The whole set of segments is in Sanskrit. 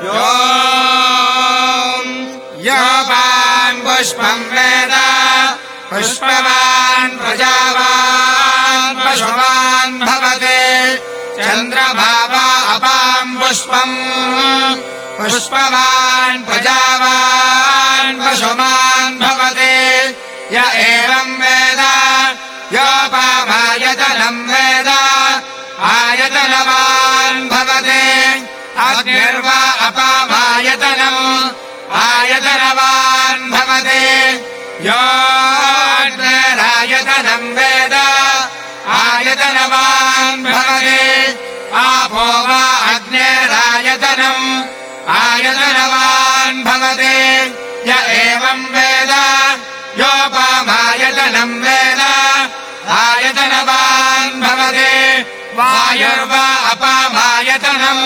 योपान् पुष्पम् वेद पुष्पवान् प्रजावान् पशुमान् भवते चन्द्रभावा अपाम् पुष्पम् पुष्पवान् प्रजावान् पशुमान् भवते य एवम् वेद योपामायतनम् वेद आयतनवान् भवते अग्निर्वा अपामायतनम् आयतनवान् भवते योऽग्निरायतनम् वेद आयतनवान् भवते आपो वा अग्निरायतनम् आयतनवान् भवते य एवम् वेद योपामायतनम् वेद आयतनवान् भवते वायुर्वा अपामायतनम्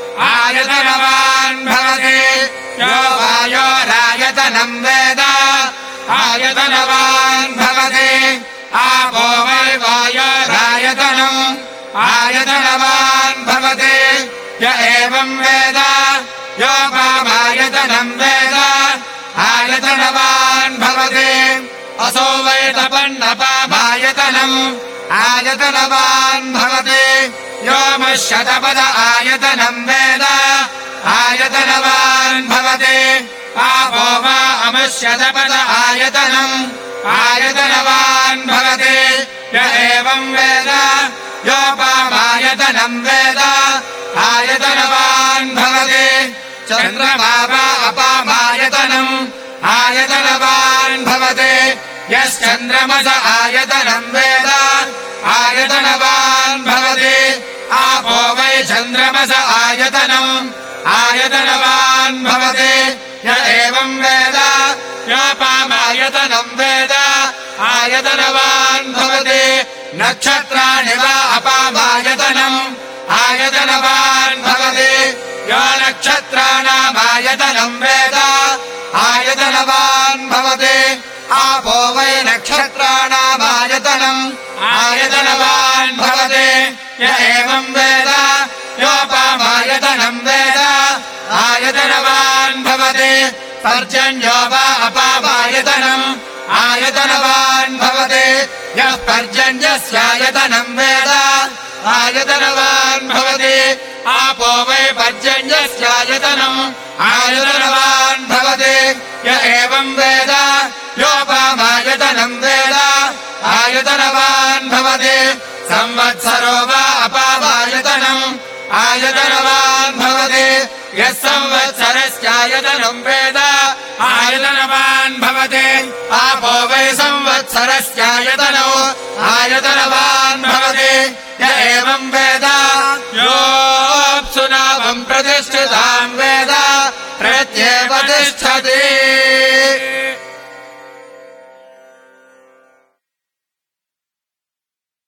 आयतनवान् भवते यो वायोरायतनम् वेद आयतनवान् भवते आपो वै वायोरायतनम् आयतनवान् भवते य एवम् वेद योपामायतनम् वेद आयतनवान् भवते असो वै तपन्नपामायतनम् आयतनवान् भवते यो मशतपद आयतनम् वेद आयतनवान् भवते आपो वा अमशतपद आयतनम् आयतनवान् भवते य एवम् वेद योपामायतनम् वेद आयतनवान् भवते चन्द्रमा वा अपामायतनम् आयतनवान् भवते यश्चन्द्रमस आयतनम् वेद आयतनवान् भवते आपो वै चन्द्रमस आयतनम् आयतनवान् भवते य एवम् वेद योपामायतनम् वेद आयतनवान् भवते नक्षत्राणि वा अपामायतनम् आयतनवान् भवते यो नक्षत्राणामायतनम् वेद आयतनवान् भवते आपो वै नक्षत्राणामायतनम् आयतनवान् भवते य एवम् वेद योपामायतनम् वेद आयतनवान् भवते पर्जन्यो वा अपामायतनम् आयतनवान् भवते यः पर्जन्यस्यायतनम् वेद आयतनवान् भवते आपो वै पर्जन्यस्यायतनम् आयतनवान् भवते य एवम् वेद योपामायतनम् वेद आयतनवान् भवते संवत्सरो वा अपामायतनम् आयतनवान् भवते यः संवत्सरस्यायतनम् वेद आयतनवान् भवते आपो वै संवत्सरस्यायतनो आयतनवान् भवते य एवम् वेद योऽप्सु नामम् प्रतिष्ठिताम् वेद प्रत्येव तिष्ठति।